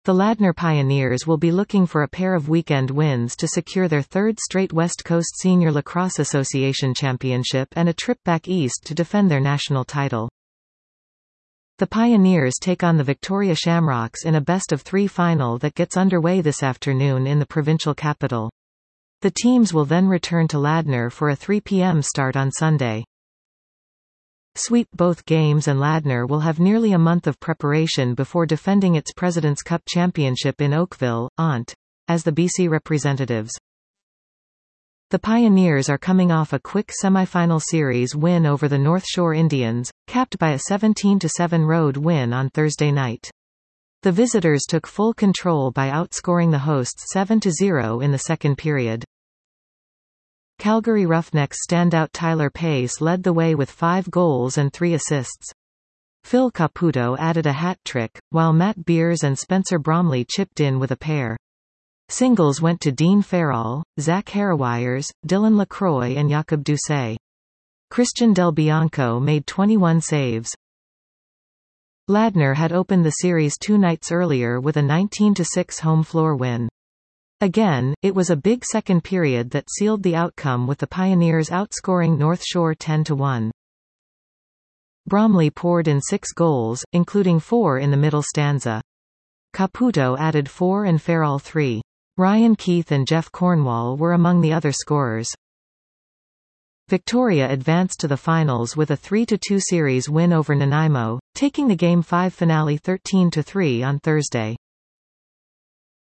The Ladner Pioneers will be looking for a pair of weekend wins to secure their third straight West Coast Senior Lacrosse Association Championship and a trip back east to defend their national title. The Pioneers take on the Victoria Shamrocks in a best-of-3 final that gets underway this afternoon in the provincial capital. The teams will then return to Ladner for a 3 p.m. start on Sunday. Sweep both games and Ladner will have nearly a month of preparation before defending its President's Cup Championship in Oakville, Ont. as the BC representatives. The Pioneers are coming off a quick semi-final series win over the North Shore Indians, capped by a 17-7 road win on Thursday night. The visitors took full control by outscoring the hosts 7-0 in the second period. Calgary Roughnecks standout Tyler Pace led the way with 5 goals and 3 assists. Phil Caputo added a hat-trick, while Matt Beers and Spencer Bromley chipped in with a pair. Singles went to Dean Farrell, Zach Harrowires, Dylan Lacroix and Jakob Doucet. Christian Del Bianco made 21 saves. Ladner had opened the series 2 nights earlier with a 19-6 home floor win. Again, it was a big second period that sealed the outcome with the Pioneers outscoring North Shore 10-1. Bromley poured in 6 goals, including 4 in the middle stanza. Caputo added 4 and Farrell 3. Ryan Keith and Jeff Cornwall were among the other scorers. Victoria advanced to the finals with a 3-2 series win over Nanaimo, taking the Game 5 finale 13-3 on Thursday.